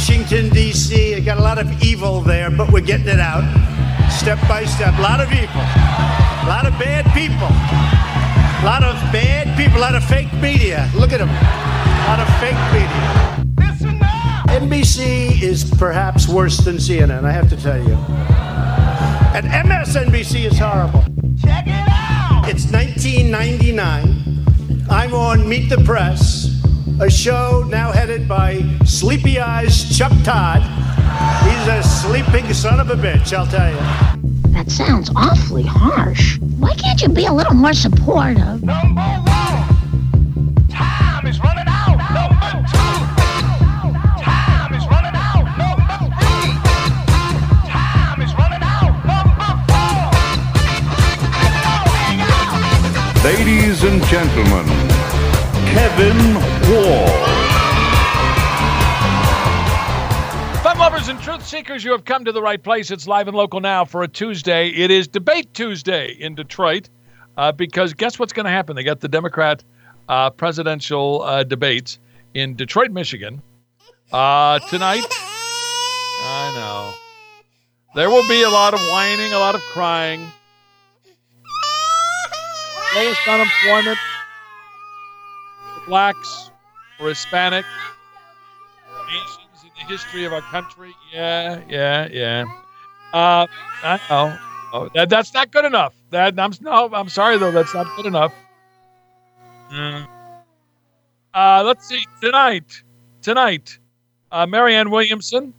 Washington, D.C. I got a lot of evil there, but we're getting it out step by step. A lot of evil. A lot of bad people. A lot of bad people. A lot of fake media. Look at them. A lot of fake media. NBC is perhaps worse than CNN, I have to tell you. And MSNBC is horrible. Check it out! It's 1999. I'm on Meet the Press, a show now headed by Sleepy Eyes Chuck Todd. He's a sleeping son of a bitch, I'll tell you. That sounds awfully harsh. Why can't you be a little more supportive? Number one, time is running out. Number two, time is running out. Number three, time is running out. Number four. Ladies and gentlemen, Kevin Wall. Fun lovers and truth seekers, you have come to the right place. It's live and local now for a Tuesday. It is Debate Tuesday in Detroit because guess what's going to happen? They got the Democrat presidential debates in Detroit, Michigan tonight. I know. There will be a lot of whining, a lot of crying. Lowest unemployment for blacks, for Hispanic, Asians in the history of our country. Yeah. I know. Oh, that's not good enough. I'm sorry though. That's not good enough. Let's see. Tonight, Marianne Williamson,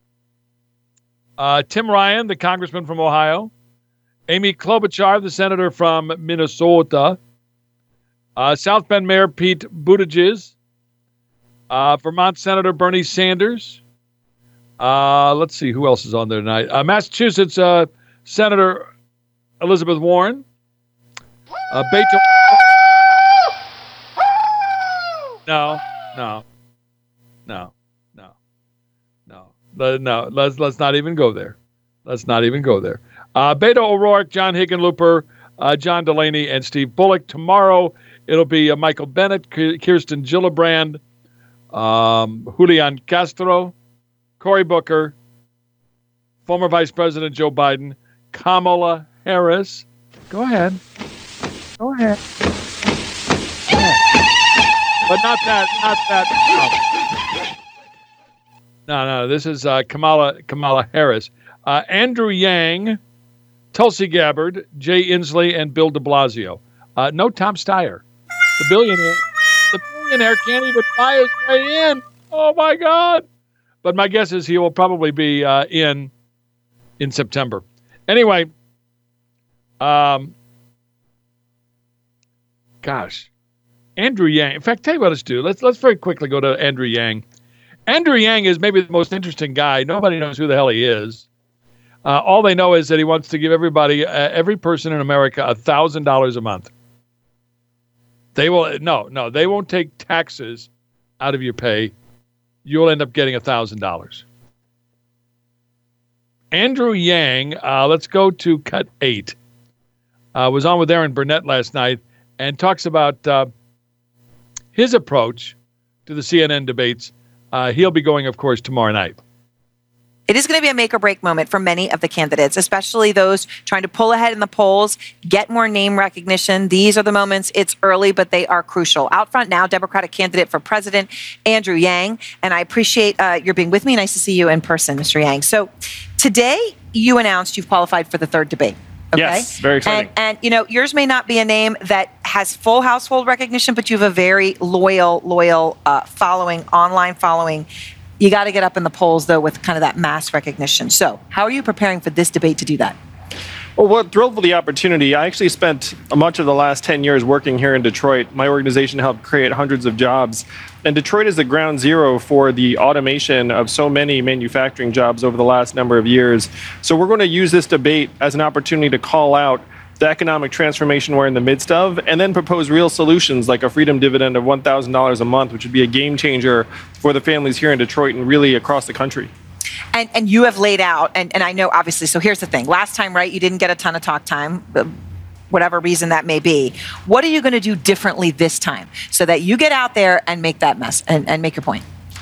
Tim Ryan, the congressman from Ohio, Amy Klobuchar, the senator from Minnesota, South Bend Mayor Pete Buttigieg, Vermont Senator Bernie Sanders. Let's see who else is on there tonight. Massachusetts Senator Elizabeth Warren. Beto. No. Let's not even go there. Beto O'Rourke, John Hickenlooper, John Delaney, and Steve Bullock. Tomorrow it'll be Michael Bennett, Kirsten Gillibrand, Julian Castro, Cory Booker, former Vice President Joe Biden, Kamala Harris. Go ahead. But not that. No. This is Kamala Harris. Andrew Yang, Tulsi Gabbard, Jay Inslee, and Bill de Blasio. No Tom Steyer. The billionaire can't even buy his way in. Oh, my God. But my guess is he will probably be in September. Anyway, Andrew Yang. In fact, tell you what let's do. Let's very quickly go to Andrew Yang. Andrew Yang is maybe the most interesting guy. Nobody knows who the hell he is. All they know is that he wants to give every person in America $1,000 a month. They won't take taxes out of your pay. You'll end up getting $1,000. Andrew Yang, let's go to cut 8. Was on with Aaron Burnett last night and talks about his approach to the CNN debates. He'll be going, of course, tomorrow night. It is going to be a make or break moment for many of the candidates, especially those trying to pull ahead in the polls, get more name recognition. These are the moments. It's early, but they are crucial. Out front now, Democratic candidate for president, Andrew Yang. And I appreciate your being with me. Nice to see you in person, Mr. Yang. So today you announced you've qualified for the third debate. Okay? Yes, very exciting. And yours may not be a name that has full household recognition, but you have a very loyal following, online following. You got to get up in the polls, though, with kind of that mass recognition. So how are you preparing for this debate to do that? Well, we're thrilled for the opportunity. I actually spent much of the last 10 years working here in Detroit. My organization helped create hundreds of jobs. And Detroit is the ground zero for the automation of so many manufacturing jobs over the last number of years. So we're going to use this debate as an opportunity to call out the economic transformation we're in the midst of, and then propose real solutions like a freedom dividend of $1,000 a month, which would be a game changer for the families here in Detroit and really across the country. And you have laid out, and I know obviously, so here's the thing. Last time, right, you didn't get a ton of talk time, whatever reason that may be. What are you going to do differently this time so that you get out there and make that mess and make your point?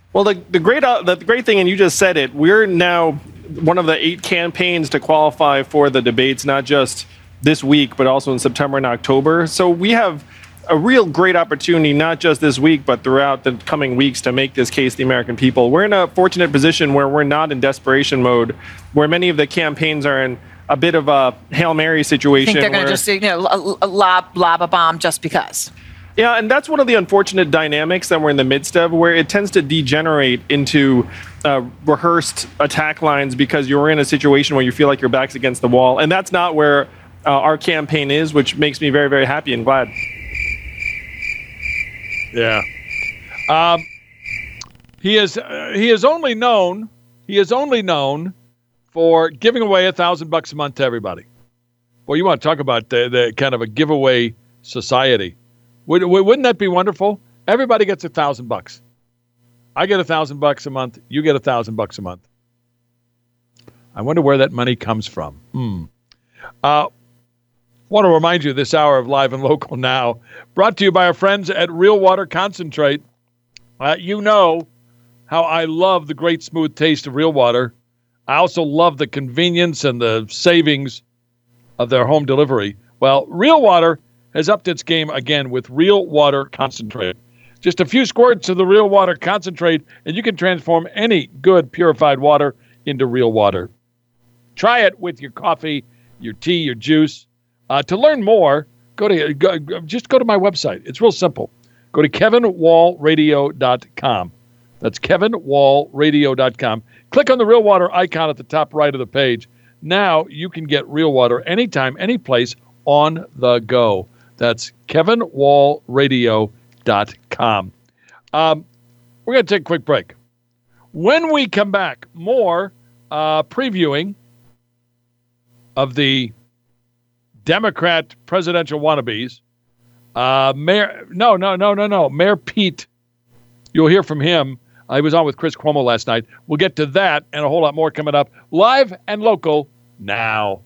Well, the great thing, and you just said it, we're now one of the 8 campaigns to qualify for the debates, not just this week, but also in September and October. So we have a real great opportunity, not just this week, but throughout the coming weeks to make this case to the American people. We're in a fortunate position where we're not in desperation mode, where many of the campaigns are in a bit of a Hail Mary situation. I think they're going to just, lob a bomb just because. Yeah, and that's one of the unfortunate dynamics that we're in the midst of, where it tends to degenerate into rehearsed attack lines because you're in a situation where you feel like your back's against the wall. And that's not where our campaign is, which makes me very, very happy and glad. Yeah. He is only known for giving away $1,000 a month to everybody. Well, you want to talk about the kind of a giveaway society. Wouldn't that be wonderful? Everybody gets $1,000. I get $1,000 a month. You get $1,000 a month. I wonder where that money comes from. Want to remind you this hour of Live and Local Now, brought to you by our friends at Real Water Concentrate. You know how I love the great smooth taste of Real Water. I also love the convenience and the savings of their home delivery. Well, Real Water has upped its game again with Real Water Concentrate. Just a few squirts of the Real Water Concentrate, and you can transform any good purified water into real water. Try it with your coffee, your tea, your juice. To learn more, just go to my website. It's real simple. Go to kevinwallradio.com. That's kevinwallradio.com. Click on the Real Water icon at the top right of the page. Now you can get Real Water anytime, any place, on the go. That's kevinwallradio.com. We're going to take a quick break. When we come back, more previewing of the Democrat presidential wannabes. Mayor Pete. You'll hear from him. I was on with Chris Cuomo last night. We'll get to that and a whole lot more coming up. Live and local now.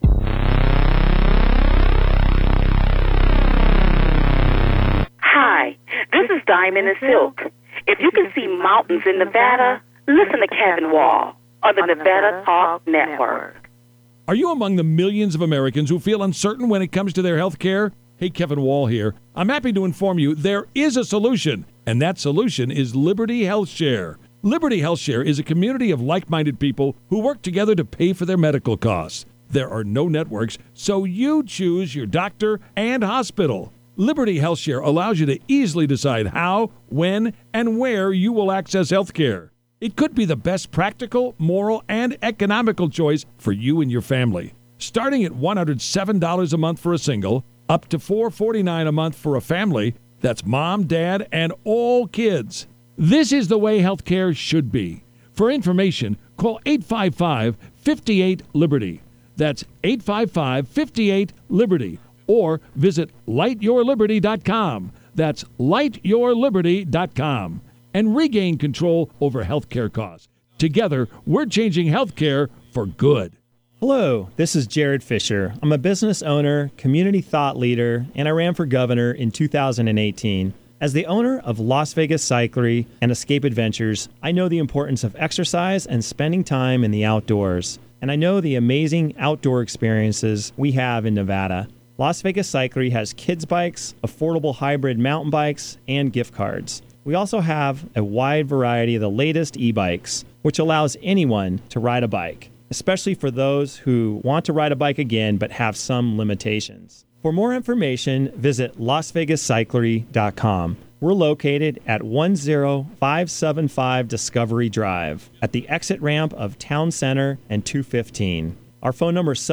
Hi, this is Diamond and Silk. If you can see mountains in Nevada, listen to Kevin Wall on the Nevada Talk Network. Are you among the millions of Americans who feel uncertain when it comes to their health care? Hey, Kevin Wall here. I'm happy to inform you there is a solution, and that solution is Liberty Health Share. Liberty Health Share is a community of like-minded people who work together to pay for their medical costs. There are no networks, so you choose your doctor and hospital. Liberty Health Share allows you to easily decide how, when, and where you will access health care. It could be the best practical, moral, and economical choice for you and your family. Starting at $107 a month for a single, up to $449 a month for a family, that's mom, dad, and all kids. This is the way healthcare should be. For information, call 855-58-LIBERTY. That's 855-58-LIBERTY. Or visit lightyourliberty.com. That's lightyourliberty.com. And regain control over healthcare costs. Together, we're changing healthcare for good. Hello, this is Jared Fisher. I'm a business owner, community thought leader, and I ran for governor in 2018. As the owner of Las Vegas Cyclery and Escape Adventures, I know the importance of exercise and spending time in the outdoors. And I know the amazing outdoor experiences we have in Nevada. Las Vegas Cyclery has kids' bikes, affordable hybrid mountain bikes, and gift cards. We also have a wide variety of the latest e-bikes, which allows anyone to ride a bike, especially for those who want to ride a bike again but have some limitations. For more information, visit LasVegasCyclery.com. We're located at 10575 Discovery Drive at the exit ramp of Town Center and 215. Our phone number is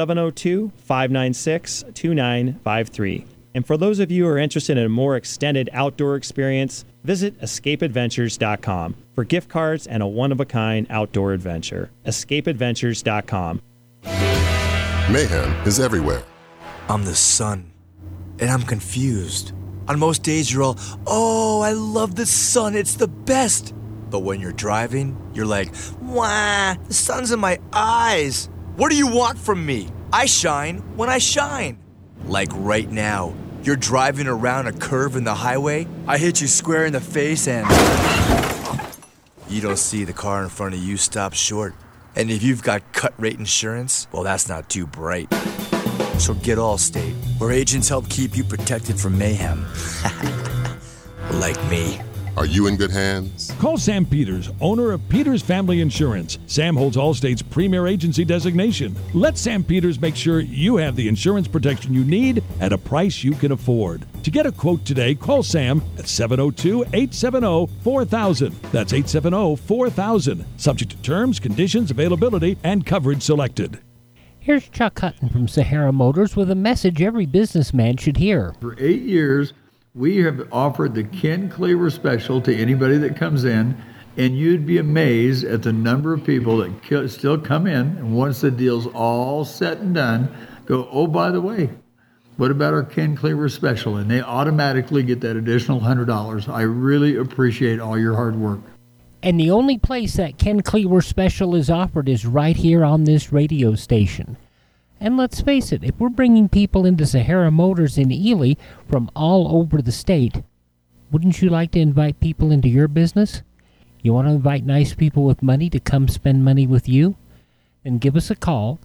702-596-2953. And for those of you who are interested in a more extended outdoor experience, visit escapeadventures.com for gift cards and a one-of-a-kind outdoor adventure. escapeadventures.com. Mayhem is everywhere. I'm the sun, and I'm confused. On most days, you're all, oh, I love the sun, it's the best. But when you're driving, you're like, wah, the sun's in my eyes. What do you want from me? I shine when I shine. Like right now. You're driving around a curve in the highway, I hit you square in the face and... You don't see the car in front of you stop short. And if you've got cut rate insurance, well, that's not too bright. So get Allstate, where agents help keep you protected from mayhem. Like me. Are you in good hands? Call Sam Peters, owner of Peters Family Insurance. Sam holds Allstate's premier agency designation. Let Sam Peters make sure you have the insurance protection you need at a price you can afford. To get a quote today, call Sam at 702-870-4000. That's 870-4000. Subject to terms, conditions, availability, and coverage selected. Here's Chuck Hutton from Sahara Motors with a message every businessman should hear. For 8 years, we have offered the Ken Cleaver Special to anybody that comes in, and you'd be amazed at the number of people that still come in, and once the deal's all said and done, go, oh, by the way, what about our Ken Cleaver Special? And they automatically get that additional $100. I really appreciate all your hard work. And the only place that Ken Cleaver Special is offered is right here on this radio station. And let's face it, if we're bringing people into Sahara Motors in Ely from all over the state, wouldn't you like to invite people into your business? You want to invite nice people with money to come spend money with you? Then give us a call,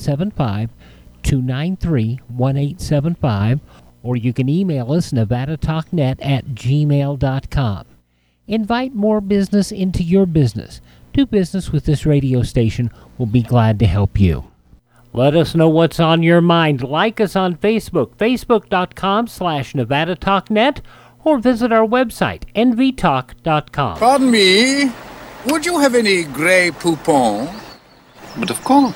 775-293-1875, or you can email us, nevadatalknet@gmail.com. Invite more business into your business. Do business with this radio station. We'll be glad to help you. Let us know what's on your mind. Like us on Facebook, facebook.com/NevadaTalkNet, or visit our website, nvtalk.com. Pardon me, would you have any Grey Poupon? But of course.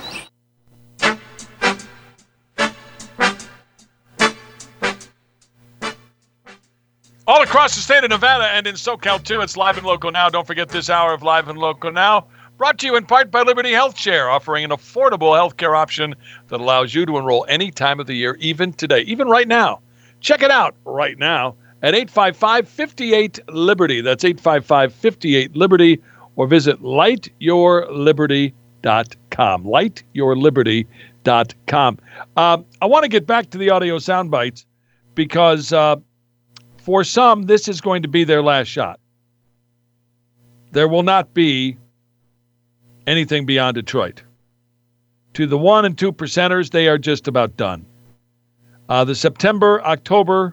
All across the state of Nevada and in SoCal, too, it's Live and Local Now. Don't forget this hour of Live and Local Now, brought to you in part by Liberty Health Share, offering an affordable health care option that allows you to enroll any time of the year, even today, even right now. Check it out right now at 855-58-LIBERTY. That's 855-58-LIBERTY, or visit lightyourliberty.com. Lightyourliberty.com. I want to get back to the audio sound bites because for some, this is going to be their last shot. There will not be anything beyond Detroit. To the 1% and 2%ers, they are just about done. The September-October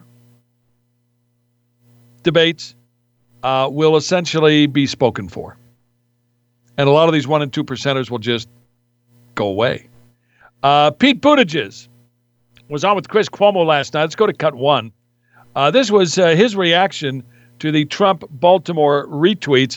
debates will essentially be spoken for. And a lot of these 1% and 2%ers will just go away. Pete Buttigieg was on with Chris Cuomo last night. Let's go to cut one. This was his reaction to the Trump Baltimore retweets.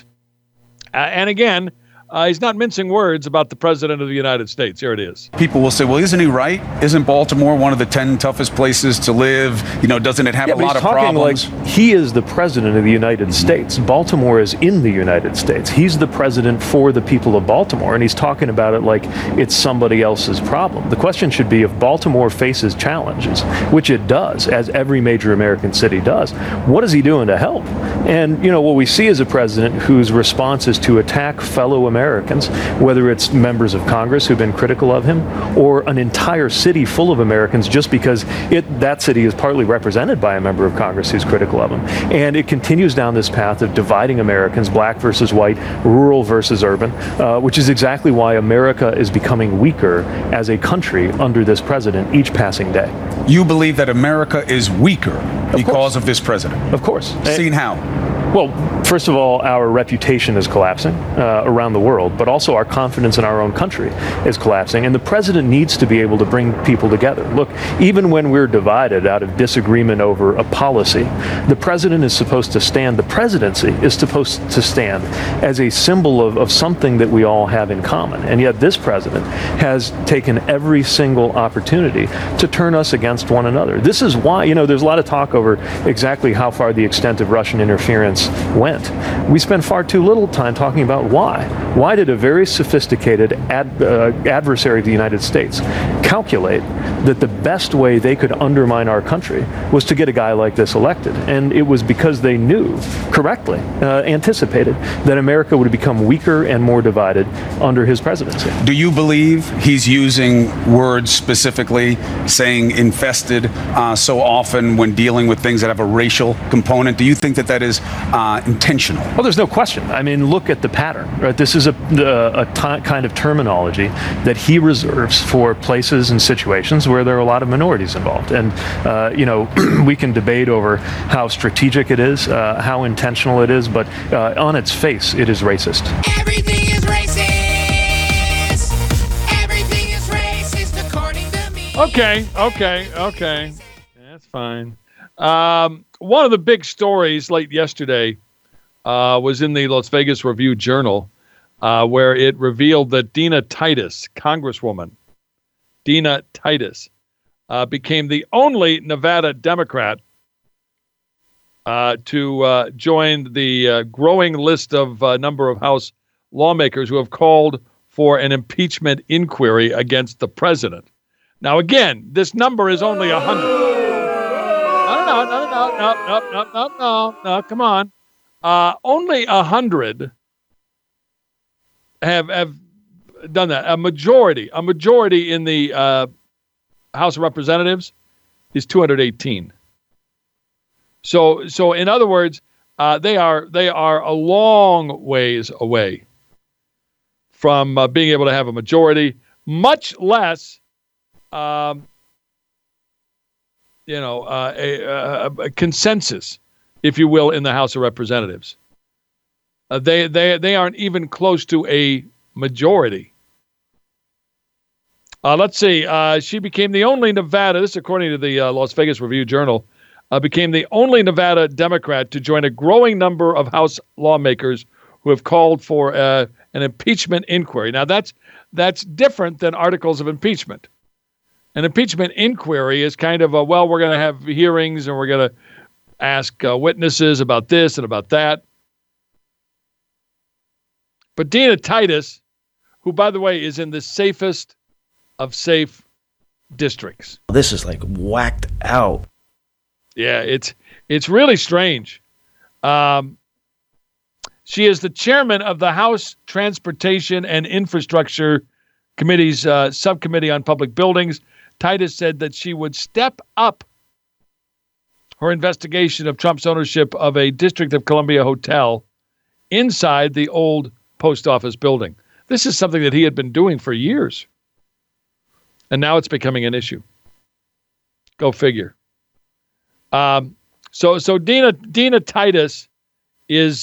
And again, he's not mincing words about the President of the United States. Here it is. People will say, well, isn't he right? Isn't Baltimore one of the 10 toughest places to live? You know, doesn't it have a lot of problems? Like he is the President of the United States. Baltimore is in the United States. He's the president for the people of Baltimore, and he's talking about it like it's somebody else's problem. The question should be, if Baltimore faces challenges, which it does, as every major American city does, what is he doing to help? And, you know, what we see is a president whose response is to attack fellow Americans, whether it's members of Congress who've been critical of him, or an entire city full of Americans just because that city is partly represented by a member of Congress who's critical of him. And it continues down this path of dividing Americans, black versus white, rural versus urban, which is exactly why America is becoming weaker as a country under this president each passing day. You believe that America is weaker because of this president? Of course. Seen how? Well, first of all, our reputation is collapsing around the world, but also our confidence in our own country is collapsing. And the president needs to be able to bring people together. Look, even when we're divided out of disagreement over a policy, the president is supposed to stand, the presidency is supposed to stand as a symbol of something that we all have in common. And yet this president has taken every single opportunity to turn us against one another. This is why, you know, there's a lot of talk over exactly how far the extent of Russian interference went. We spend far too little time talking about why. Why did a very sophisticated adversary of the United States calculate that the best way they could undermine our country was to get a guy like this elected? And it was because they knew, correctly, anticipated, that America would become weaker and more divided under his presidency. Do you believe he's using words specifically, saying infested so often when dealing with things that have a racial component? Do you think that that is intentional? Well, there's no question. I mean, look at the pattern, right? This is a kind of terminology that he reserves for places and situations where there are a lot of minorities involved. And, we can debate over how strategic it is, how intentional it is, but on its face, it is racist. Everything is racist. Everything is racist according to me. Okay. That's fine. One of the big stories late yesterday was in the Las Vegas Review-Journal, where it revealed that Dina Titus, Congresswoman Dina Titus, became the only Nevada Democrat to join the growing list of number of House lawmakers who have called for an impeachment inquiry against the president. Now, again, this number is only 100. No, come on. Only 100 have done that. A majority in the House of Representatives is 218. So in other words, they are a long ways away from being able to have a majority, much less a consensus, if you will, in the House of Representatives. They aren't even close to a majority. Let's see. She became the only Nevada, this according to the Las Vegas Review-Journal, became the only Nevada Democrat to join a growing number of House lawmakers who have called for an impeachment inquiry. Now, that's different than articles of impeachment. An impeachment inquiry is kind of we're going to have hearings and we're going to ask witnesses about this and about that. But Dina Titus, who, by the way, is in the safest of safe districts. This is like whacked out. Yeah, it's really strange. She is the chairman of the House Transportation and Infrastructure Committee's Subcommittee on Public Buildings. Titus said that she would step up her investigation of Trump's ownership of a District of Columbia hotel inside the old post office building. This is something that he had been doing for years. And now it's becoming an issue. Go figure. So Dina Titus is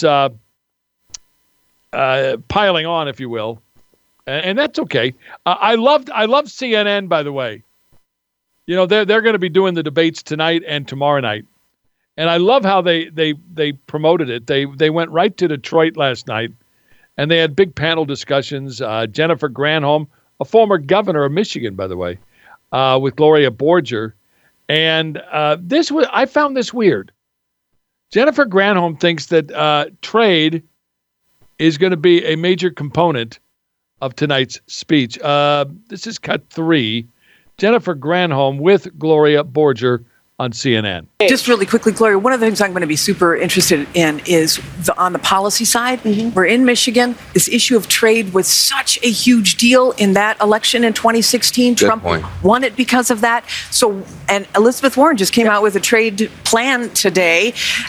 piling on, if you will, and that's okay. I love CNN, by the way. You know, they're going to be doing the debates tonight and tomorrow night, and I love how they promoted it. They went right to Detroit last night, and they had big panel discussions. Jennifer Granholm, a former governor of Michigan, by the way, with Gloria Borger. And I found this weird. Jennifer Granholm thinks that trade is going to be a major component of tonight's speech. This is cut 3. Jennifer Granholm with Gloria Borger on CNN. Just really quickly, Gloria, one of the things I'm going to be super interested in is on the policy side. We're in Michigan. This issue of trade was such a huge deal in that election in 2016. Good Trump point. won it because of that. So, and Elizabeth Warren just came out with a trade plan today.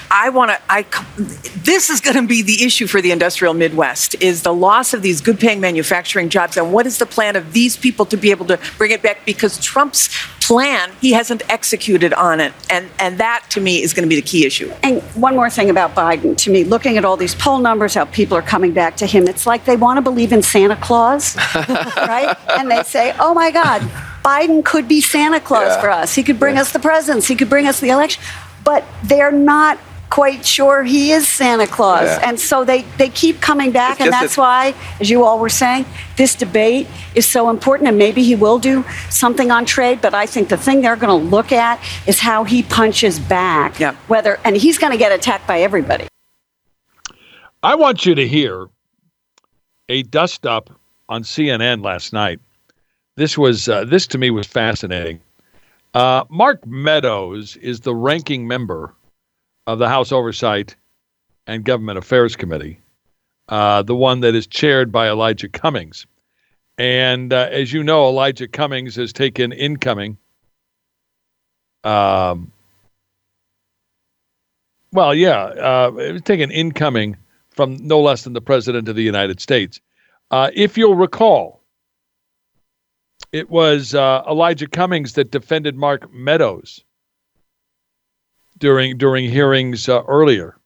This is going to be the issue for the industrial Midwest, is the loss of these good-paying manufacturing jobs. And what is the plan of these people to be able to bring it back? Because Trump's plan, he hasn't executed on it. And that, to me, is going to be the key issue. And one more thing about Biden, to me, looking at all these poll numbers, how people are coming back to him, it's like they want to believe in Santa Claus, right? And they say, oh my God, Biden could be Santa Claus for us. He could bring us the presents. He could bring us the election. But they're not quite sure he is Santa Claus. Yeah. And so they keep coming back. And that's why, as you all were saying, this debate is so important. And maybe he will do something on trade. But I think the thing they're going to look at is how he punches back. Yeah. And he's going to get attacked by everybody. I want you to hear a dust up on CNN last night. This to me was fascinating. Mark Meadows is the ranking member of the House Oversight and Government Affairs Committee, the one that is chaired by Elijah Cummings. And as you know, Elijah Cummings has taken incoming Well, yeah, it was taken incoming from no less than the President of the United States. If you'll recall, it was Elijah Cummings that defended Mark Meadows during hearings earlier.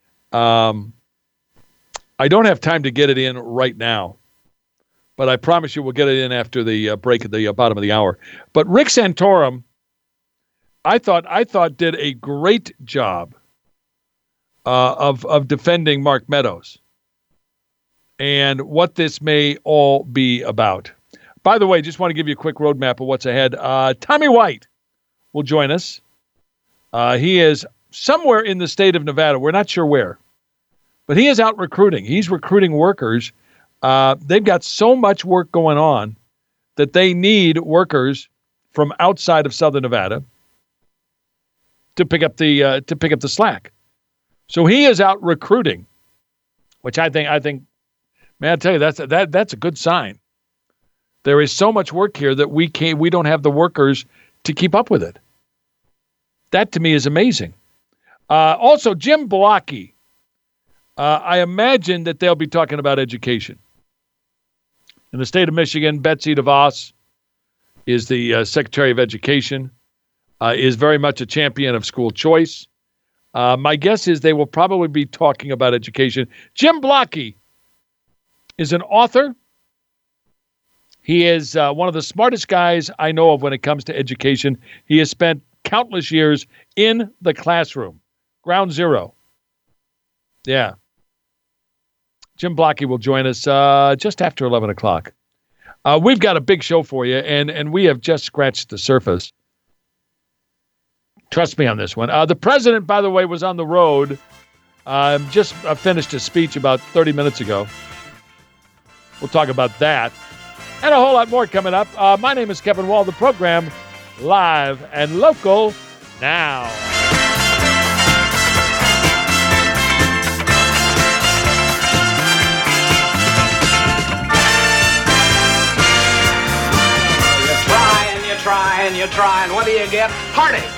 I don't have time to get it in right now, but I promise you we'll get it in after the break at the bottom of the hour. But Rick Santorum, I thought did a great job of defending Mark Meadows and what this may all be about. By the way, just want to give you a quick roadmap of what's ahead. Tommy White will join us. He is somewhere in the state of Nevada. We're not sure where, but he is out recruiting. He's recruiting workers. They've got so much work going on that they need workers from outside of Southern Nevada to pick up the slack. So he is out recruiting, which I think, man, I tell you, that's a good sign. There is so much work here that we don't have the workers to keep up with it. That to me is amazing. Also, Jim Blocky. I imagine that they'll be talking about education. In the state of Michigan, Betsy DeVos is the Secretary of Education, is very much a champion of school choice. My guess is they will probably be talking about education. Jim Blocky is an author. He is one of the smartest guys I know of when it comes to education. He has spent countless years in the classroom, ground zero. Yeah. Jim Blocky will join us just after 11 o'clock. We've got a big show for you, and we have just scratched the surface. Trust me on this one. The president, by the way, was on the road. Just finished his speech about 30 minutes ago. We'll talk about that and a whole lot more coming up. My name is Kevin Wall. The program live and local now. You're trying. What do you get? Heartaches.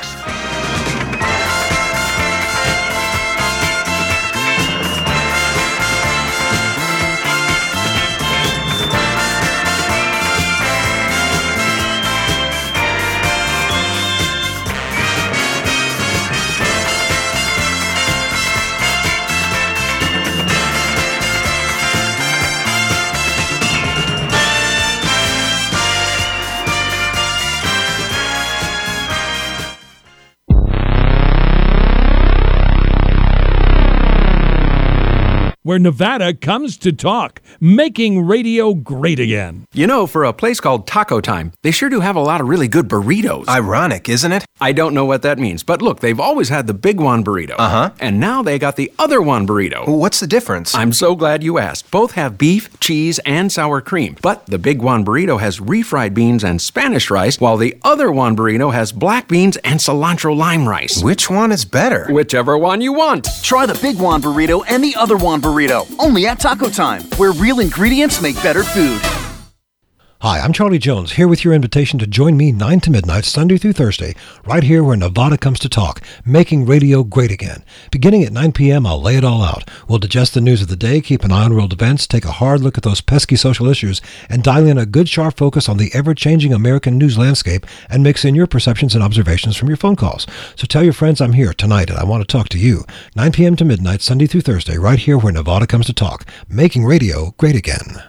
Where Nevada comes to talk, making radio great again. You know, for a place called Taco Time, they sure do have a lot of really good burritos. Ironic, isn't it? I don't know what that means, but look, they've always had the Big Juan burrito. Uh-huh. And now they got the Other Juan burrito. What's the difference? I'm so glad you asked. Both have beef, cheese, and sour cream. But the Big Juan burrito has refried beans and Spanish rice, while the Other Juan burrito has black beans and cilantro lime rice. Which one is better? Whichever one you want. Try the Big Juan burrito and the Other Juan burrito. Only at Taco Time, where real ingredients make better food. Hi, I'm Charlie Jones, here with your invitation to join me 9 to midnight, Sunday through Thursday, right here where Nevada comes to talk, making radio great again. Beginning at 9 p.m., I'll lay it all out. We'll digest the news of the day, keep an eye on world events, take a hard look at those pesky social issues, and dial in a good, sharp focus on the ever-changing American news landscape and mix in your perceptions and observations from your phone calls. So tell your friends I'm here tonight and I want to talk to you. 9 p.m. to midnight, Sunday through Thursday, right here where Nevada comes to talk, making radio great again.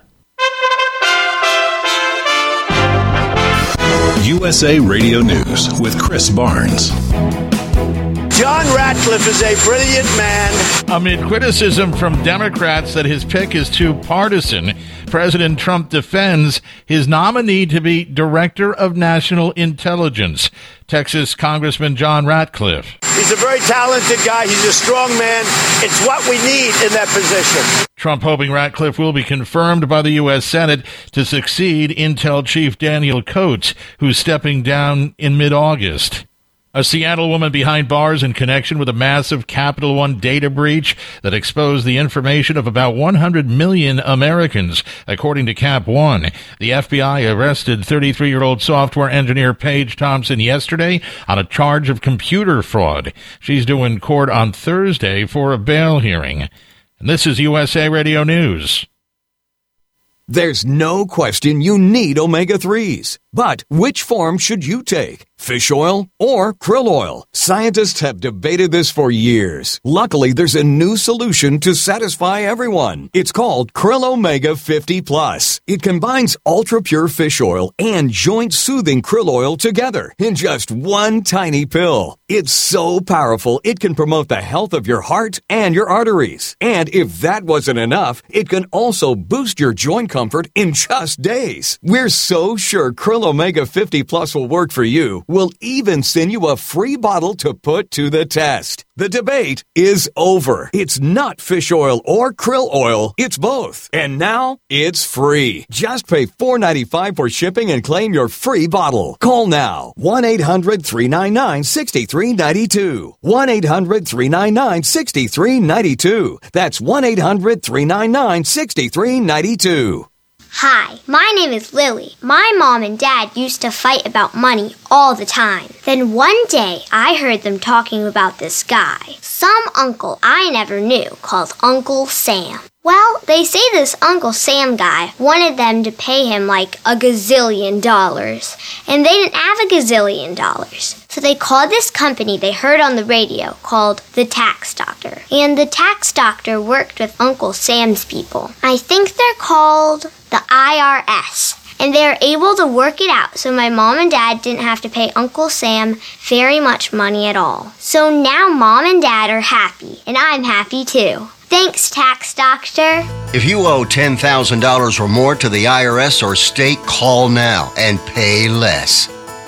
USA Radio News with Chris Barnes. John Ratcliffe is a brilliant man. Amid criticism from Democrats that his pick is too partisan, President Trump defends his nominee to be Director of National Intelligence, Texas Congressman John Ratcliffe. He's a very talented guy. He's a strong man. It's what we need in that position. Trump hoping Ratcliffe will be confirmed by the U.S. Senate to succeed Intel Chief Daniel Coats, who's stepping down in mid-August. A Seattle woman behind bars in connection with a massive Capital One data breach that exposed the information of about 100 million Americans, according to Cap One. The FBI arrested 33-year-old software engineer Paige Thompson yesterday on a charge of computer fraud. She's due in court on Thursday for a bail hearing. And this is USA Radio News. There's no question you need omega-3s. But which form should you take? Fish oil or krill oil? Scientists have debated this for years. Luckily, there's a new solution to satisfy everyone. It's called Krill Omega 50 Plus. It combines ultra-pure fish oil and joint-soothing krill oil together in just one tiny pill. It's so powerful, it can promote the health of your heart and your arteries. And if that wasn't enough, it can also boost your joint comfort in just days. We're so sure Krill Omega 50 Plus will work for you. We'll even send you a free bottle to put to the test. The debate is over. It's not fish oil or krill oil. It's both. And now it's free. Just pay $4.95 for shipping and claim your free bottle. Call now. 1-800-399-6392. 1-800-399-6392. That's 1-800-399-6392. Hi, my name is Lily. My mom and dad used to fight about money all the time. Then one day, I heard them talking about this guy, some uncle I never knew, called Uncle Sam. Well, they say this Uncle Sam guy wanted them to pay him like $1 gazillion, and they didn't have $1 gazillion. So they called this company they heard on the radio called the Tax Doctor. And the Tax Doctor worked with Uncle Sam's people. I think they're called the IRS. And they were able to work it out so my mom and dad didn't have to pay Uncle Sam very much money at all. So now mom and dad are happy, and I'm happy too. Thanks, Tax Doctor. If you owe $10,000 or more to the IRS or state, call now and pay less.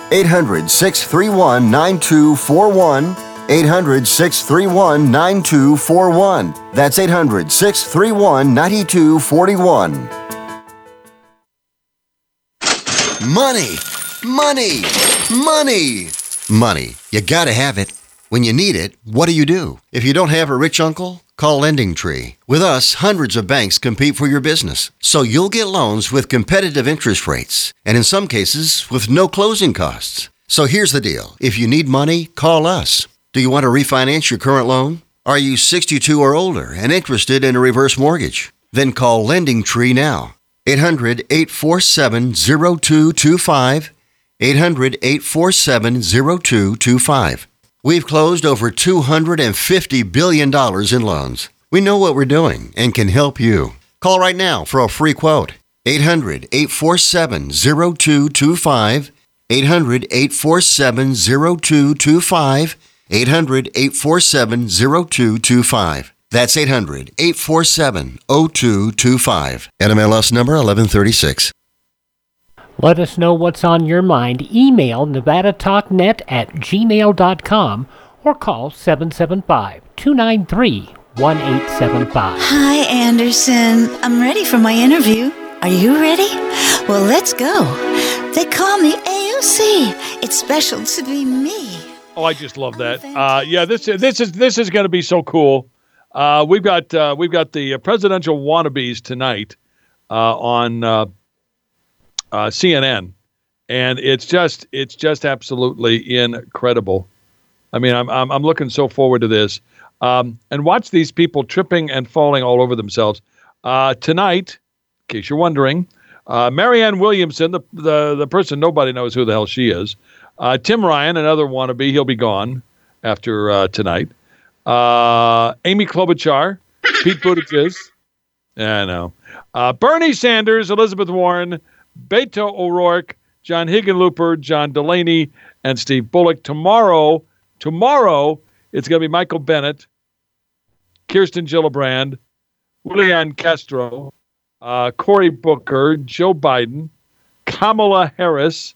800-631-9241. 800-631-9241. That's 800-631-9241. Money, money, money, money. You gotta have it. When you need it, what do? If you don't have a rich uncle, call Lending Tree. With us, hundreds of banks compete for your business, so you'll get loans with competitive interest rates, and in some cases, with no closing costs. So here's the deal. If you need money, call us. Do you want to refinance your current loan? Are you 62 or older and interested in a reverse mortgage? Then call Lending Tree now. 800-847-0225. 800-847-0225. We've closed over $250 billion in loans. We know what we're doing and can help you. Call right now for a free quote. 800-847-0225. 800-847-0225. 800-847-0225. That's 800-847-0225. NMLS number 1136. Let us know what's on your mind. Email nevadatalknet@gmail.com or call 775-293-1875. Hi, Anderson. I'm ready for my interview. Are you ready? Well, let's go. They call me AOC. It's special to be me. Oh, I just love that. Yeah, this is going to be so cool. We've got the presidential wannabes tonight on CNN, and it's just absolutely incredible. I mean, I'm looking so forward to this. And watch these people tripping and falling all over themselves. Tonight, in case you're wondering, Marianne Williamson, the person nobody knows who the hell she is. Tim Ryan, another wannabe, he'll be gone after tonight. Amy Klobuchar, Pete Buttigieg, I know. Bernie Sanders, Elizabeth Warren, Beto O'Rourke, John Hickenlooper, John Delaney, and Steve Bullock. Tomorrow, it's going to be Michael Bennet, Kirsten Gillibrand, Julian Castro, Cory Booker, Joe Biden, Kamala Harris,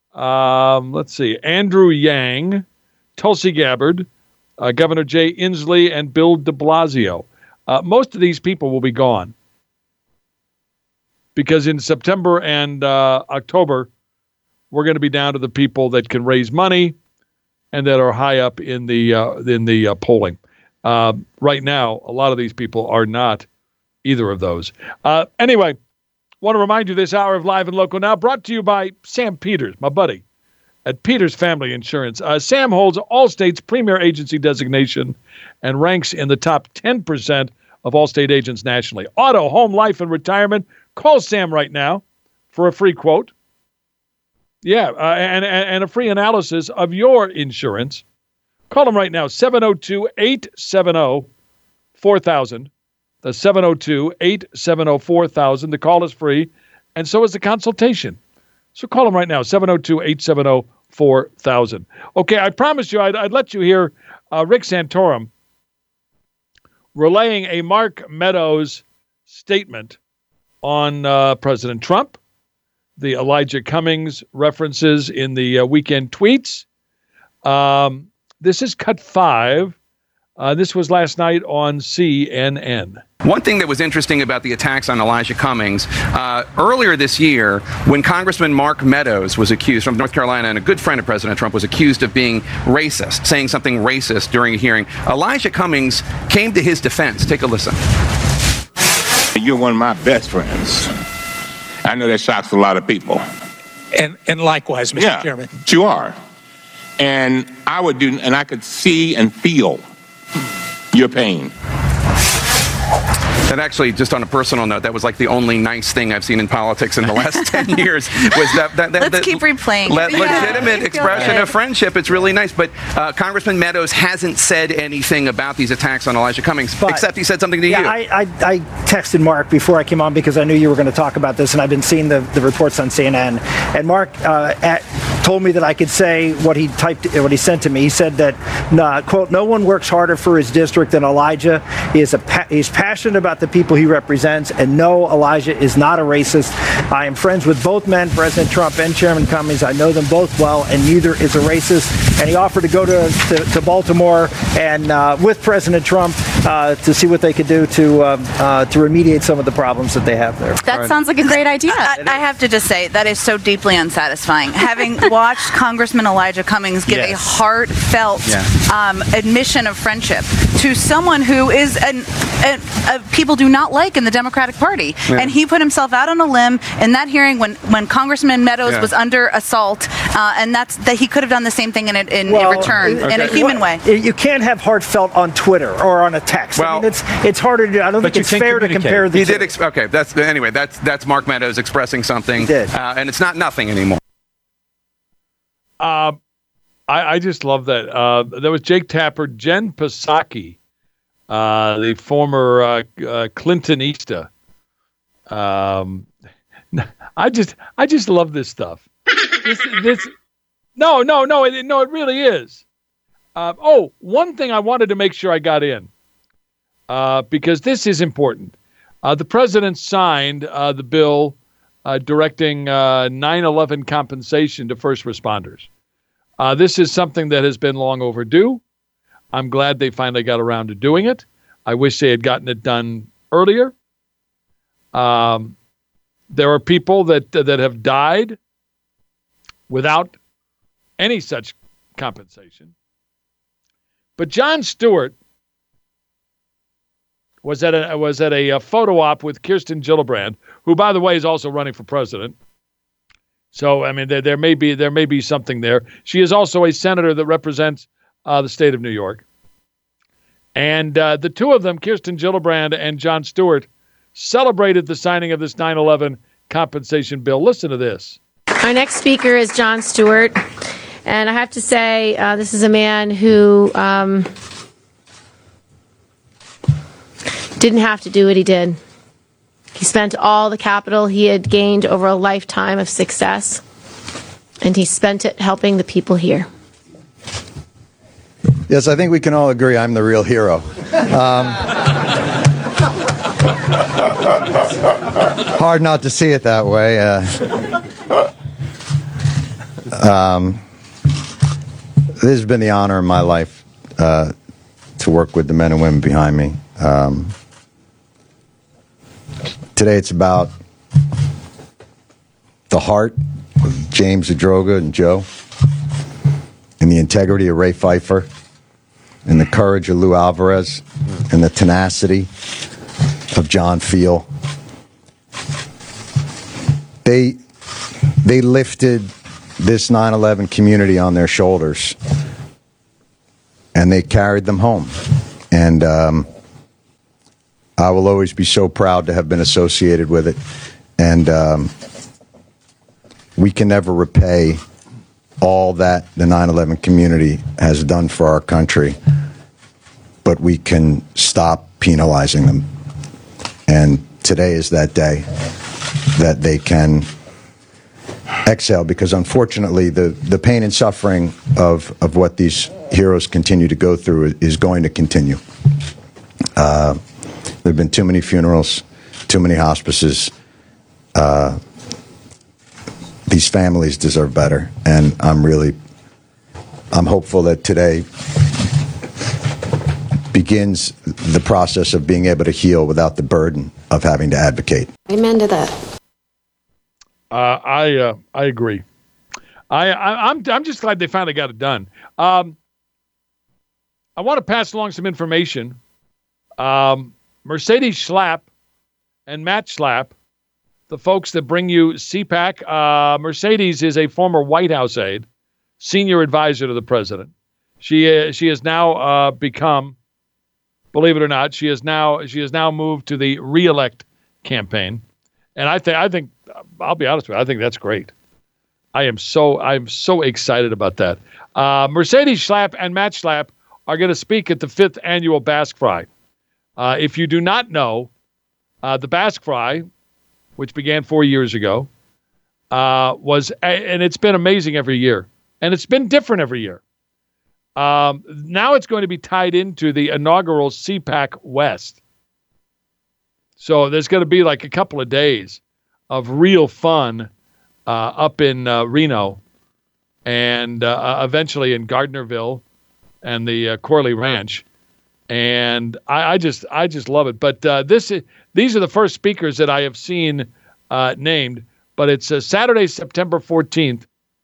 Andrew Yang, Tulsi Gabbard, Governor Jay Inslee, and Bill de Blasio. Most of these people will be gone because in September and October, we're going to be down to the people that can raise money and that are high up in the polling. Right now, a lot of these people are not either of those. Anyway, want to remind you this hour of Live and Local Now brought to you by Sam Peters, my buddy at Peters Family Insurance. Sam holds Allstate's premier agency designation and ranks in the top 10% of Allstate agents nationally. Auto, home, life, and retirement. Call Sam right now for a free quote. Yeah, and a free analysis of your insurance. Call him right now, 702-870-4000. That's 702-870-4000. The call is free, and so is the consultation. So call him right now, 702-870-4000. Okay, I promised you I'd let you hear Rick Santorum relaying a Mark Meadows statement on President Trump, the Elijah Cummings references in the weekend tweets. This is cut 5. This was last night on CNN. One thing that was interesting about the attacks on Elijah Cummings, earlier this year, when Congressman Mark Meadows was accused from North Carolina, and a good friend of President Trump, was accused of being racist, saying something racist during a hearing, Elijah Cummings came to his defense. Take a listen. You're one of my best friends. I know that shocks a lot of people. And likewise, Mr. Chairman. You are. And I could see and feel your pain. And actually, just on a personal note, that was like the only nice thing I've seen in politics in the last 10 years. Was that Let's keep replaying. Legitimate expression of friendship. It's really nice. But Congressman Meadows hasn't said anything about these attacks on Elijah Cummings, except he said something to you. I texted Mark before I came on because I knew you were going to talk about this, and I've been seeing the reports on CNN. And Mark told me that I could say what he sent to me. He said that, quote, "No one works harder for his district than Elijah. He's passionate about the people he represents, and no, Elijah is not a racist. I am friends with both men, President Trump and Chairman Cummings. I know them both well, and neither is a racist." And he offered to go to Baltimore and with President Trump to see what they could do to remediate some of the problems that they have there. That sounds like a great idea. I have to just say, that is so deeply unsatisfying. Having watched Congressman Elijah Cummings give a heartfelt admission of friendship to someone who is people do not like in the Democratic Party. Yeah. And he put himself out on a limb in that hearing when Congressman Meadows was under assault, and that he could have done the same thing in return, in a human way. You can't have heartfelt on Twitter or on a text. Well, I mean, it's harder to do. I don't think it's fair to compare the two. That's Mark Meadows expressing something, and it's not nothing anymore. I just love that. There was Jake Tapper, Jen Psaki, the former Clintonista. I just love this stuff. No, it really is. One thing I wanted to make sure I got in, because this is important. The president signed the bill directing 9/11 compensation to first responders. This is something that has been long overdue. I'm glad they finally got around to doing it. I wish they had gotten it done earlier. There are people that have died without any such compensation. But Jon Stewart was at a photo op with Kirsten Gillibrand, who, by the way, is also running for president. So, I mean, there may be something there. She is also a senator that represents the state of New York. And the two of them, Kirsten Gillibrand and Jon Stewart, celebrated the signing of this 9/11 compensation bill. Listen to this. Our next speaker is Jon Stewart. And I have to say, this is a man who didn't have to do what he did. He spent all the capital he had gained over a lifetime of success, and he spent it helping the people here. Yes, I think we can all agree I'm the real hero. Hard not to see it that way. This has been the honor of my life to work with the men and women behind me. Today it's about the heart of James Zadroga and Joe. in the integrity of Ray Pfeiffer, in the courage of Lou Alvarez, and the tenacity of John Fiel. They lifted this 9/11 community on their shoulders, and they carried them home. And I will always be so proud to have been associated with it. And we can never repay all that the 9/11 community has done for our country, but we can stop penalizing them. And today is that day that they can exhale, because unfortunately the pain and suffering of what these heroes continue to go through is going to continue. There have been too many funerals, too many hospices. These families deserve better, and I'm hopeful that today begins the process of being able to heal without the burden of having to advocate. Amen to that. I agree. I'm just glad they finally got it done. I want to pass along some information. Mercedes Schlapp and Matt Schlapp, the folks that bring you CPAC. Mercedes is a former White House aide, senior advisor to the president. She has now become, believe it or not, she has now moved to the re-elect campaign, and I think I'll be honest with you, I think that's great. I'm so excited about that. Mercedes Schlapp and Matt Schlapp are going to speak at the 5th annual Basque Fry. If you do not know, the Basque Fry, which began 4 years ago, and it's been amazing every year, and it's been different every year. Now it's going to be tied into the inaugural CPAC West. So there's going to be like a couple of days of real fun up in Reno, and eventually in Gardnerville and the Corley Ranch. And I just love it. But these are the first speakers that I have seen named. But it's Saturday, September 14th,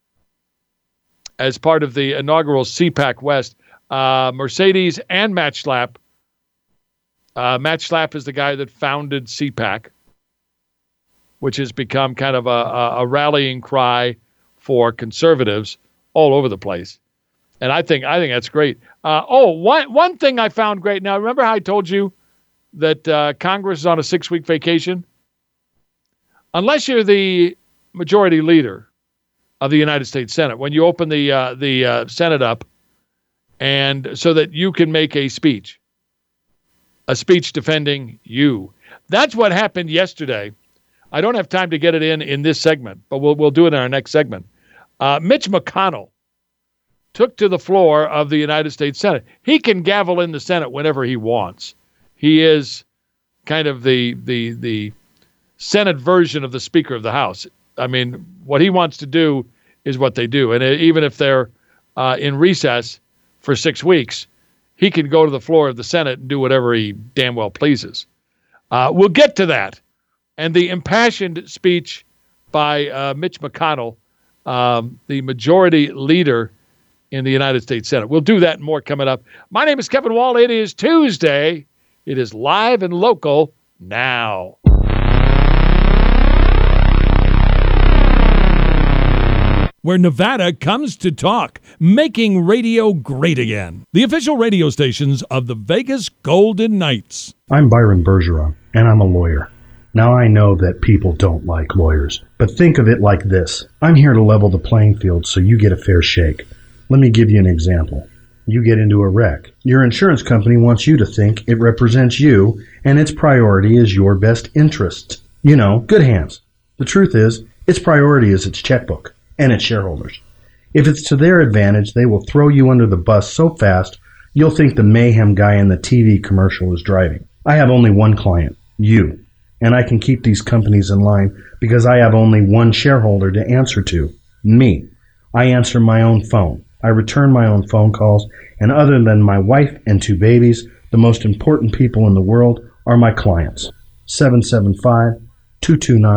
as part of the inaugural CPAC West. Mercedes and Matt Schlapp. Matt Schlapp is the guy that founded CPAC, which has become kind of a rallying cry for conservatives all over the place. And I think that's great. One thing I found great. Now, remember how I told you that Congress is on a 6-week vacation? Unless you're the majority leader of the United States Senate, when you open the Senate up, and so that you can make a speech defending you. That's what happened yesterday. I don't have time to get it in this segment, but we'll do it in our next segment. Mitch McConnell took to the floor of the United States Senate. He can gavel in the Senate whenever he wants. He is kind of the Senate version of the Speaker of the House. I mean, what he wants to do is what they do. And even if they're in recess for 6 weeks, he can go to the floor of the Senate and do whatever he damn well pleases. We'll get to that. And the impassioned speech by Mitch McConnell, the majority leader in the United States Senate. We'll do that and more coming up. My name is Kevin Wall. It is Tuesday. It is live and local now. Where Nevada comes to talk, making radio great again. The official radio stations of the Vegas Golden Knights. I'm Byron Bergeron, and I'm a lawyer. Now I know that people don't like lawyers, but think of it like this. I'm here to level the playing field so you get a fair shake. Let me give you an example. You get into a wreck. Your insurance company wants you to think it represents you, and its priority is your best interest. You know, good hands. The truth is, its priority is its checkbook and its shareholders. If it's to their advantage, they will throw you under the bus so fast, you'll think the mayhem guy in the TV commercial is driving. I have only one client, you. And I can keep these companies in line because I have only one shareholder to answer to, me. I answer my own phone. I return my own phone calls, and other than my wife and 2 babies, the most important people in the world are my clients.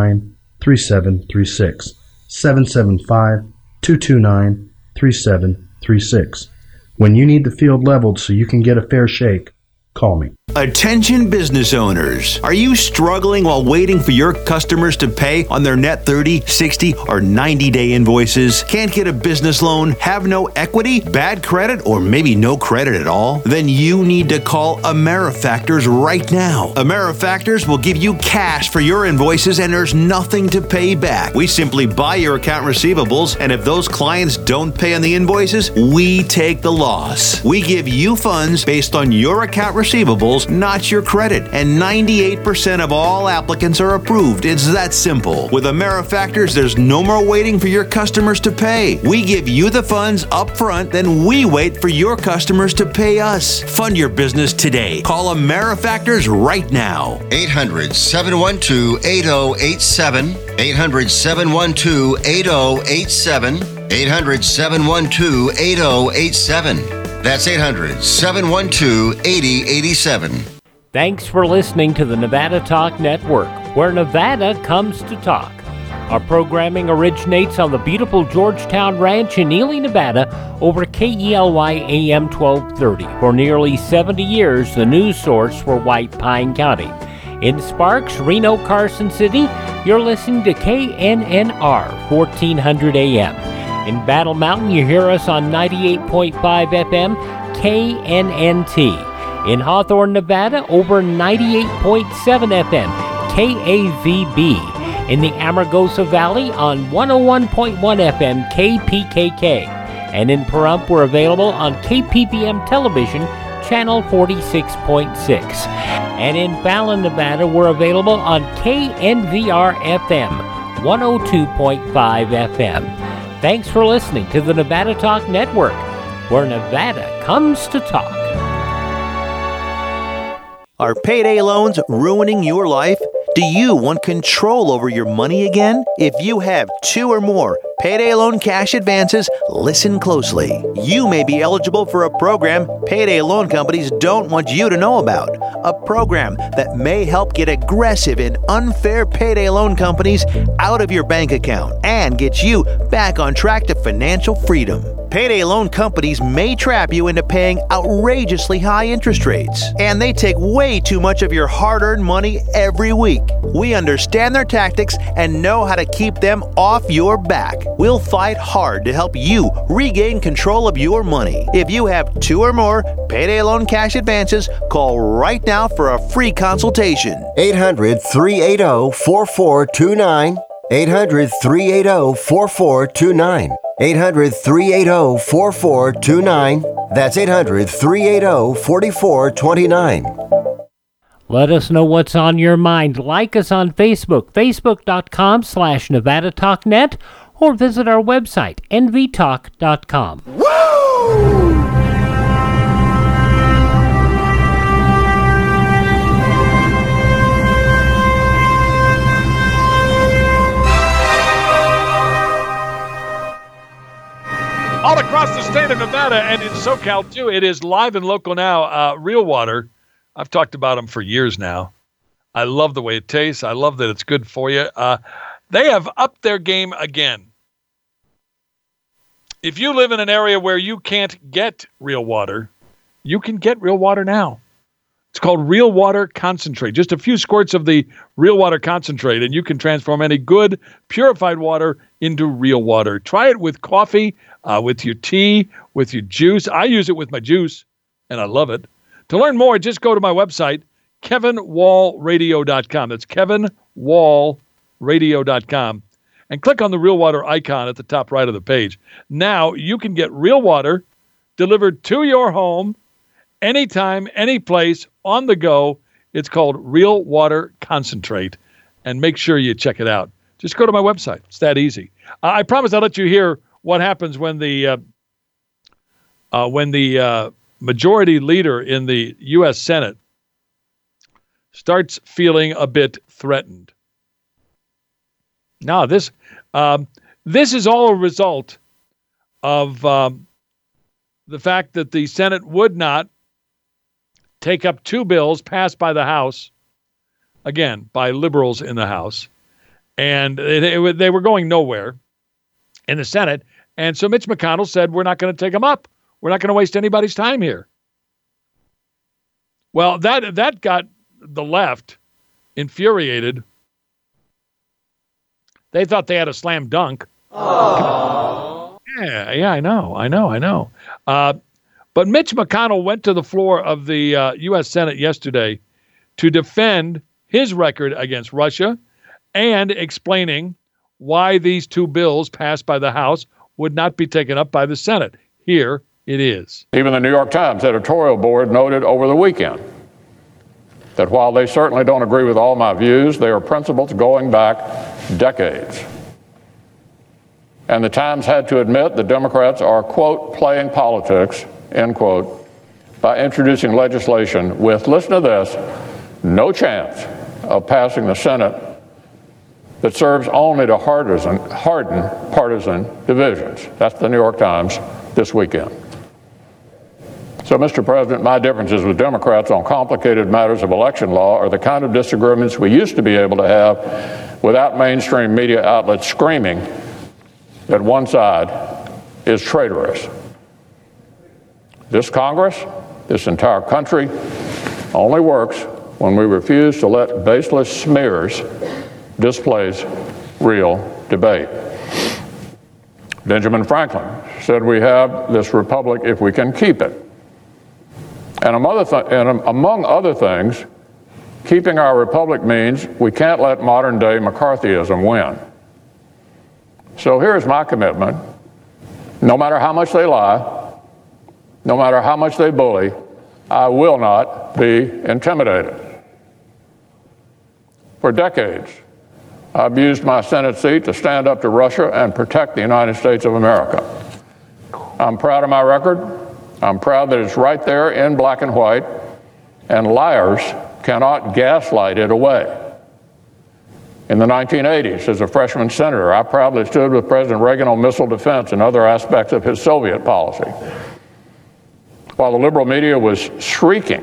775-229-3736. 775-229-3736. 36. When you need the field leveled so you can get a fair shake, call me. Attention business owners. Are you struggling while waiting for your customers to pay on their net 30, 60, or 90-day invoices? Can't get a business loan? Have no equity? Bad credit? Or maybe no credit at all? Then you need to call AmeriFactors right now. AmeriFactors will give you cash for your invoices and there's nothing to pay back. We simply buy your account receivables, and if those clients don't pay on the invoices, we take the loss. We give you funds based on your account receivables, not your credit, and 98% of all applicants are approved. It's that simple. With AmeriFactors, there's no more waiting for your customers to pay. We give you the funds up front, then we wait for your customers to pay us. Fund your business today. Call AmeriFactors right now. 800-712-8087. 800-712-8087. 800-712-8087. That's 800-712-8087. Thanks for listening to the Nevada Talk Network, where Nevada comes to talk. Our programming originates on the beautiful Georgetown Ranch in Ely, Nevada, over KELY AM 1230. For nearly 70 years, the news source for White Pine County. In Sparks, Reno, Carson City, you're listening to KNNR 1400 AM. In Battle Mountain, you hear us on 98.5 FM, KNNT. In Hawthorne, Nevada, over 98.7 FM, KAVB. In the Amargosa Valley, on 101.1 FM, KPKK. And in Pahrump, we're available on KPPM Television, Channel 46.6. And in Fallon, Nevada, we're available on KNVR FM, 102.5 FM. Thanks for listening to the Nevada Talk Network, where Nevada comes to talk. Are payday loans ruining your life? Do you want control over your money again? If you have 2 or more payday loan cash advances, listen closely. You may be eligible for a program payday loan companies don't want you to know about. A program that may help get aggressive and unfair payday loan companies out of your bank account and get you back on track to financial freedom. Payday loan companies may trap you into paying outrageously high interest rates, and they take way too much of your hard-earned money every week. We understand their tactics and know how to keep them off your back. We'll fight hard to help you regain control of your money. If you have 2 or more payday loan cash advances, call right now for a free consultation. 800-380-4429. 800-380-4429. 800-380-4429. That's 800-380-4429. Let us know what's on your mind. Like us on Facebook, facebook.com/NevadaTalkNet, or visit our website, nvtalk.com. Woo! All across the state of Nevada and in SoCal, too. It is live and local now. Real Water. I've talked about them for years now. I love the way it tastes. I love that it's good for you. They have upped their game again. If you live in an area where you can't get real water, you can get real water now. It's called Real Water Concentrate. Just a few squirts of the Real Water Concentrate, and you can transform any good, purified water into real water. Try it with coffee, with your tea, with your juice. I use it with my juice, and I love it. To learn more, just go to my website, kevinwallradio.com. That's kevinwallradio.com. And click on the Real Water icon at the top right of the page. Now you can get real water delivered to your home anytime, any place, on the go. It's called Real Water Concentrate. And make sure you check it out. Just go to my website. It's that easy. I promise I'll let you hear what happens when the majority leader in the U.S. Senate starts feeling a bit threatened. Now, this is all a result of the fact that the Senate would not take up 2 bills passed by the House, again, by liberals in the House, and they were going nowhere in the Senate, And so Mitch McConnell said, we're not going to take them up. We're not going to waste anybody's time here. Well, that got the left infuriated. They thought they had a slam dunk. Oh. Yeah, I know. But Mitch McConnell went to the floor of the U.S. Senate yesterday to defend his record against Russia and explaining why these two bills passed by the House would not be taken up by the Senate. Here it is. Even the New York Times editorial board noted over the weekend that while they certainly don't agree with all my views, they are principles going back decades. And the Times had to admit the Democrats are, quote, playing politics, end quote, by introducing legislation with, listen to this, no chance of passing the Senate that serves only to harden partisan divisions. That's the New York Times this weekend. So, Mr. President, my differences with Democrats on complicated matters of election law are the kind of disagreements we used to be able to have without mainstream media outlets screaming that one side is traitorous. This Congress, this entire country, only works when we refuse to let baseless smears displace real debate. Benjamin Franklin said we have this republic if we can keep it. And among other things, keeping our republic means we can't let modern-day McCarthyism win. So here's my commitment. No matter how much they lie, no matter how much they bully, I will not be intimidated. For decades, I've used my Senate seat to stand up to Russia and protect the United States of America. I'm proud of my record. I'm proud that it's right there in black and white, and liars cannot gaslight it away. In the 1980s, as a freshman senator, I proudly stood with President Reagan on missile defense and other aspects of his Soviet policy. While the liberal media was shrieking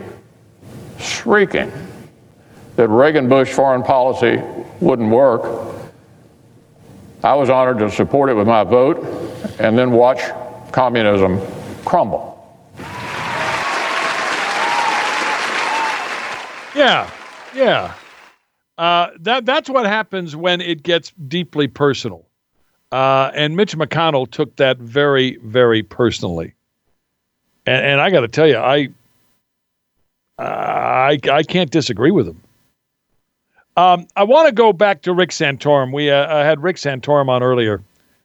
that Reagan-Bush foreign policy wouldn't work, I was honored to support it with my vote and then watch communism crumble. Yeah. That's what happens when it gets deeply personal. And Mitch McConnell took that very, very personally. And I got to tell you, I can't disagree with him. I want to go back to Rick Santorum. We had Rick Santorum on earlier.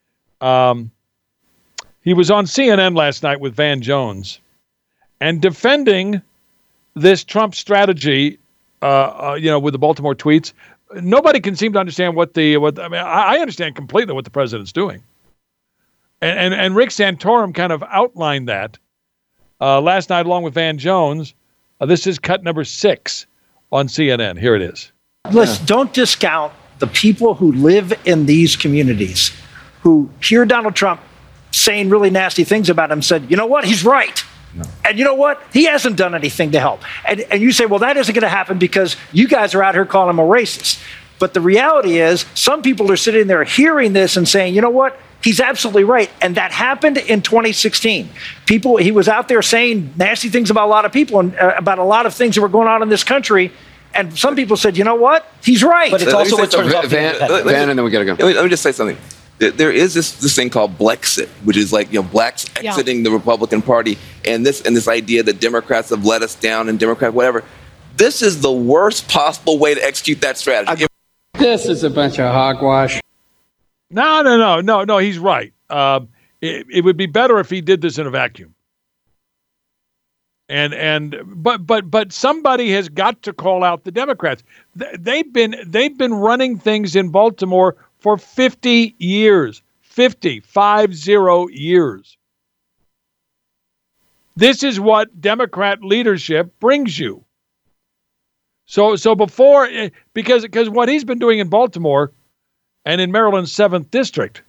He was on CNN last night with Van Jones and defending this Trump strategy, with the Baltimore tweets. Nobody can seem to understand I understand completely what the president's doing. And Rick Santorum kind of outlined that last night along with Van Jones. This is cut number 6 on CNN. Here it is. Listen, don't discount the people who live in these communities who hear Donald Trump saying really nasty things about him, said, you know what, he's right. No. And you know what? He hasn't done anything to help. And you say, well, that isn't going to happen because you guys are out here calling him a racist. But the reality is some people are sitting there hearing this and saying, you know what? He's absolutely right. And that happened in 2016. He was out there saying nasty things about a lot of people and about a lot of things that were going on in this country. And some people said, you know what? He's right. But it's also what turns off Van, and then we got to go. Let me just say something. There is this thing called Blexit, which is like, blacks exiting the Republican Party, and this idea that Democrats have let us down and Democrat whatever. This is the worst possible way to execute that strategy. This is a bunch of hogwash. No. He's right. It would be better if he did this in a vacuum. But somebody has got to call out the Democrats. They've been running things in Baltimore for 50 years. 50 years. This is what Democrat leadership brings you. So before, because what he's been doing in Baltimore and in Maryland's 7th district,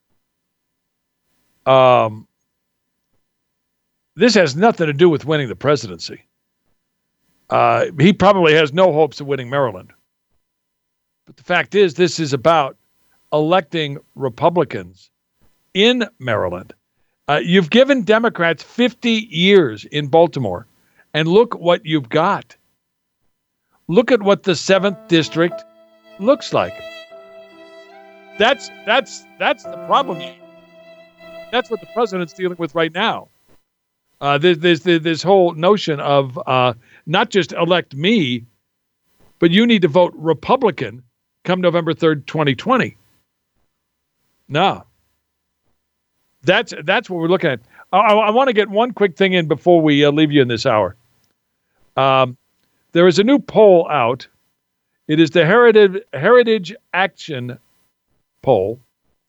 this has nothing to do with winning the presidency. He probably has no hopes of winning Maryland. But the fact is, this is about electing Republicans in Maryland. You've given Democrats 50 years in Baltimore, and look what you've got. Look at what the 7th District looks like. That's the problem. That's what the president's dealing with right now. There's this whole notion of not just elect me, but you need to vote Republican come November 3rd, 2020. No. That's what we're looking at. I want to get one quick thing in before we leave you in this hour. There is a new poll out. It is the Heritage Action poll.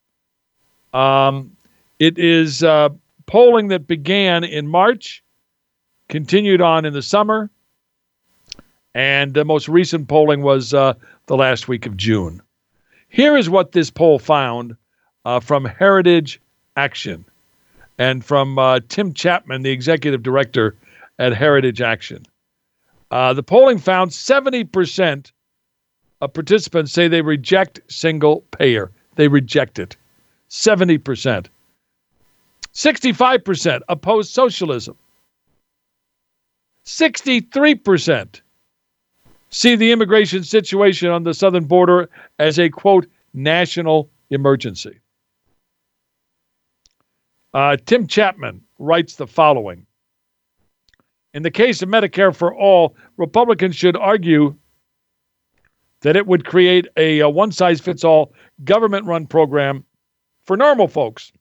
It is polling that began in March, continued on in the summer, and the most recent polling was the last week of June. Here is what this poll found from Heritage Action and from Tim Chapman, the executive director at Heritage Action. The polling found 70% of participants say they reject single payer. They reject it. 70%. 65% oppose socialism. 63% see the immigration situation on the southern border as a, quote, national emergency. Tim Chapman writes the following. In the case of Medicare for All, Republicans should argue that it would create a one-size-fits-all government-run program for normal folks.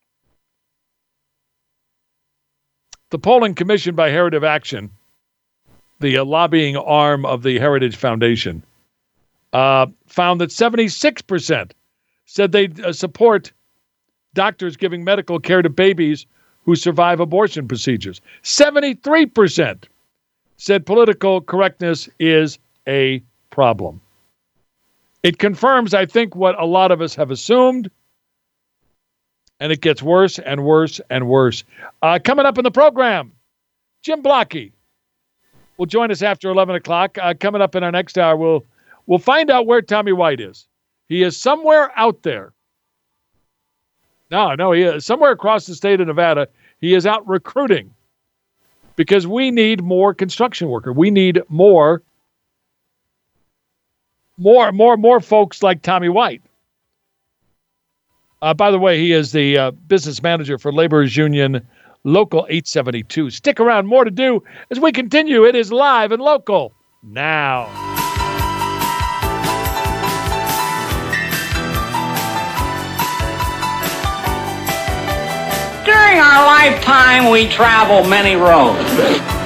The polling commissioned by Heritage Action, the lobbying arm of the Heritage Foundation, found that 76% said they'd support doctors giving medical care to babies who survive abortion procedures. 73% said political correctness is a problem. It confirms, I think, what a lot of us have assumed, and it gets worse and worse and worse. Coming up in the program, Jim Blockey will join us after 11 o'clock. Coming up in our next hour, we'll find out where Tommy White is. He is somewhere out there. No, he is somewhere across the state of Nevada. He is out recruiting because we need more construction workers. We need more folks like Tommy White. By the way, he is the business manager for Laborers Union Local 872. Stick around, more to do as we continue. It is live and local now. During our lifetime, we travel many roads.